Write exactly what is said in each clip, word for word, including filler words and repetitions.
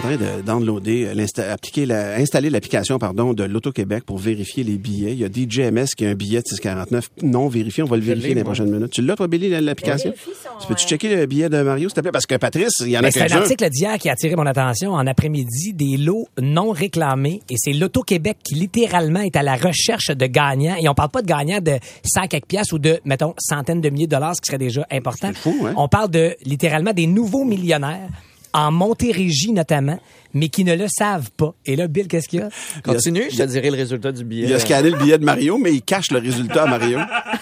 train de downloader, appliquer la, installer l'application pardon, de l'Auto-Québec pour vérifier les billets. Il y a D J M S qui a un billet de six quarante-neuf non vérifié. On va le vérifier dans les prochaines minutes. Tu l'as, toi, Billy, l'application? Tu peux-tu checker le billet de Mario, s'il te plaît? Parce que Patrice, il y en a quelques-uns. C'est un article d'hier qui a attiré mon attention en après-midi, des lots non réclamés. Et c'est l'Auto-Québec qui, littéralement, est à la recherche de gagnants. Et on parle pas de gagnants de cent quelques piastres ou de, mettons, centaines de milliers de dollars, ce qui serait déjà important. C'est fou, hein? On parle de, littéralement, des nouveaux millionnaires, en Montérégie notamment, mais qui ne le savent pas. Et là, Bill, qu'est-ce qu'il y a? Continue, je te dirai le résultat du billet. Il a scanné le billet de Mario, mais il cache le résultat à Mario.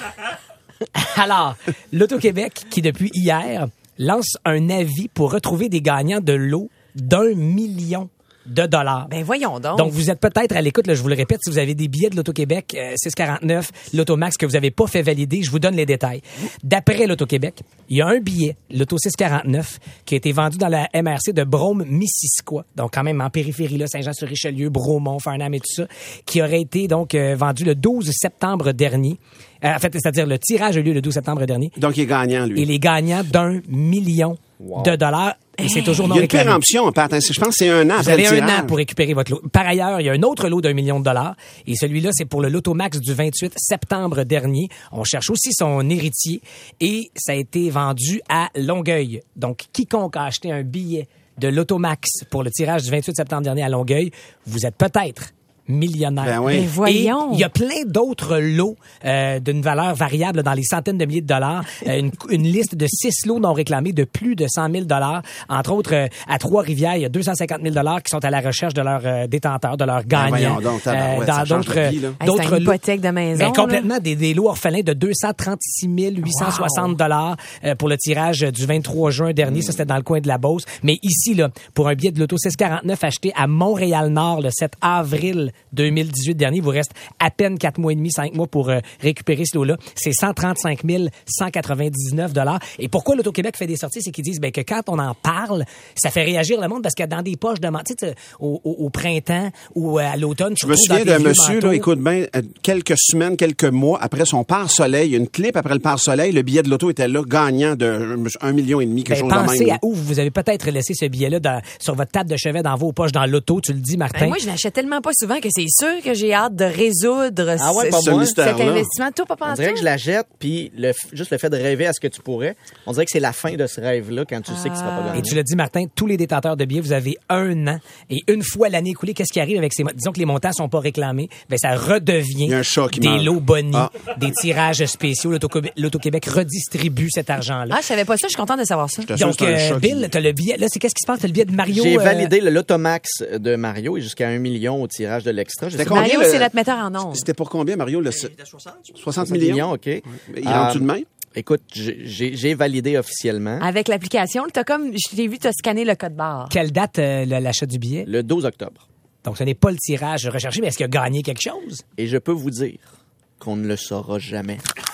Alors, l'Auto-Québec, qui depuis hier, lance un avis pour retrouver des gagnants de lots d'un million de dollars. Ben voyons donc. Donc, vous êtes peut-être à l'écoute, là, je vous le répète, si vous avez des billets de l'Auto-Québec, euh, six quarante-neuf, l'Automax que vous n'avez pas fait valider, je vous donne les détails. D'après l'Auto-Québec, il y a un billet, l'Auto six quarante-neuf, qui a été vendu dans la M R C de Brome-Missisquoi, donc quand même en périphérie, là, Saint-Jean-sur-Richelieu, Bromont, Farnham et tout ça, qui aurait été donc euh, vendu le douze septembre dernier. Euh, en fait, c'est-à-dire le tirage a eu lieu le douze septembre dernier. Donc, il est gagnant, lui. Et les gagnants d'un million wow. de dollars. Et c'est toujours non réclamé. réclamé. Il y a une péremption, Pat. Je pense que c'est un an Vous après avez le un tirage. an pour récupérer votre lot. Par ailleurs, il y a un autre lot d'un million de dollars. Et celui-là, c'est pour le Lotomax du vingt-huit septembre dernier. On cherche aussi son héritier. Et ça a été vendu à Longueuil. Donc, quiconque a acheté un billet de l'Automax pour le tirage du vingt-huit septembre dernier à Longueuil, vous êtes peut-être millionnaire. Ben oui. Ben voyons. Et il y a plein d'autres lots euh, d'une valeur variable dans les centaines de milliers de dollars. Euh, une, une liste de six lots non réclamés de plus de cent mille dollars. Entre autres, euh, à Trois-Rivières, il y a deux cent cinquante mille dollars qui sont à la recherche de leurs euh, détenteurs, de leurs gagnants. Ben voyons donc, tabarouette, dans ça change d'autres, la vie, là. Hey, d'autres c'est une lots. hypothèque de maison. Ben, complètement des, des lots orphelins de deux cent trente-six mille huit cent soixante dollars euh, pour le tirage du vingt-trois juin dernier. Ça, c'était dans le coin de la Beauce. Mais ici, là, pour un billet de l'Auto six quarante-neuf acheté à Montréal-Nord le sept avril deux mille dix-huit dernier, il vous reste à peine quatre mois et demi, cinq mois pour euh, récupérer ce lot-là. C'est cent trente-cinq mille cent quatre-vingt-dix-neuf dollars. Et pourquoi l'Auto-Québec fait des sorties? C'est qu'ils disent ben, que quand on en parle, ça fait réagir le monde parce que dans des poches de tu sais, au, au, au printemps ou à l'automne, Je me souviens d'un monsieur, là, écoute bien, quelques semaines, quelques mois après son pare-soleil, une clip après le pare-soleil, le billet de l'auto était là, gagnant de un million et demi, quelque ben, chose de pensez même. à où vous avez peut-être laissé ce billet-là dans, sur votre table de chevet dans vos poches, dans l'auto, tu le dis, Martin. Ben, moi, je l'achète tellement pas souvent que c'est sûr que j'ai hâte de résoudre Ah ouais, ce, pas ce moi. mystère-là. cet investissement. Toi, papa, On dirait que je la jette, puis le, juste le fait de rêver à ce que tu pourrais, on dirait que c'est la fin de ce rêve-là quand tu sais que ce sera pas gagné. Et tu l'as dit, Martin, tous les détenteurs de billets, vous avez un an. Et une fois l'année écoulée, qu'est-ce qui arrive avec ces... Disons que les montants sont pas réclamés, ben ça redevient Il y a un chat qui des meurt. lots bonus, Ah. des tirages spéciaux. L'Auto-Québec, L'Auto-Québec redistribue cet argent-là. Ah, je savais pas ça. Je suis contente de savoir ça. Je t'assure, Donc, c'est un euh, chat Bill, qui- t'as le billet. Là, c'est qu'est-ce qui se passe? T'as le billet de Mario. J'ai euh, validé le Lotomax de Mario et jusqu'à un million au tirage de l'extra. Je sais C'était pas. combien, Mario, le- c'est notre metteur en ondes. C'était pour combien, Mario? Le... soixante soixante millions? millions, OK. Il est Euh, rendu de main? Écoute, j'ai j'ai- j'ai validé officiellement Avec l'application, t'as comme, je t'ai vu, t'as scanné le code barre. Quelle date euh, le- l'achat du billet? le douze octobre. Donc, ce n'est pas le tirage recherché, mais est-ce qu'il a gagné quelque chose? Et je peux vous dire qu'on ne le saura jamais.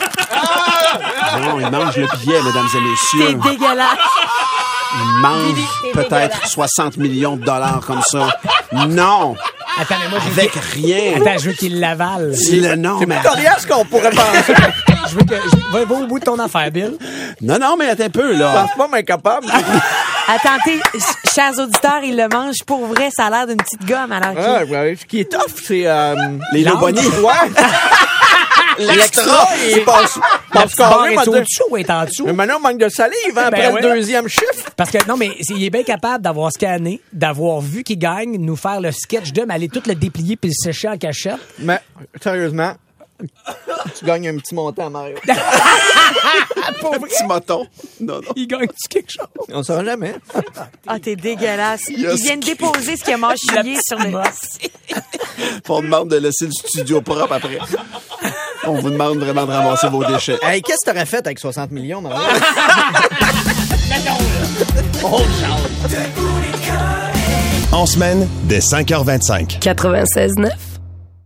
Non, il mange le billet, mesdames et C'est messieurs. dégueulasse. Il mange Billy, c'est peut-être dégueulasse. soixante millions de dollars comme ça. Non! Attends, mais moi, je veux Avec qu'il- rien. Attends, je veux qu'il l'avale. Dis le nom, mais... Coriace qu'on pourrait penser. Je veux que... je- Va, va au bout de ton affaire, Bill. Non, non, mais attends un peu, Je là. pense pas incapable. Attendez, ch- chers auditeurs, il le mange pour vrai. Ça a l'air d'une petite gomme. Alors qu'il- Ah, ouais, ce qui est tough, c'est euh, Les lots bonnies. Ouais. L'extra, il passe, La passe petite barre carré, est m'a au dit. dessous ou est en dessous? Mais maintenant, on manque de salive hein, après Ben ouais. le deuxième chiffre. Parce que, non, mais c'est- il est bien capable d'avoir scanné, d'avoir vu qu'il gagne, nous faire le sketch de, mais aller tout le déplier puis le sécher en cachette. Mais, sérieusement, tu gagnes un petit montant, Mario. Un petit moton. Non, non. Il gagne-tu quelque chose? On ne saura jamais. Ah, t'es dégueulasse. Il a Il vient de déposer ce qu'il a mâchouillé sur le... On demande de laisser le studio propre après. On vous demande vraiment de ramasser vos déchets. Hey, qu'est-ce que t'aurais fait avec soixante millions, Mario? En semaine, dès cinq heures vingt-cinq. quatre-vingt-seize neuf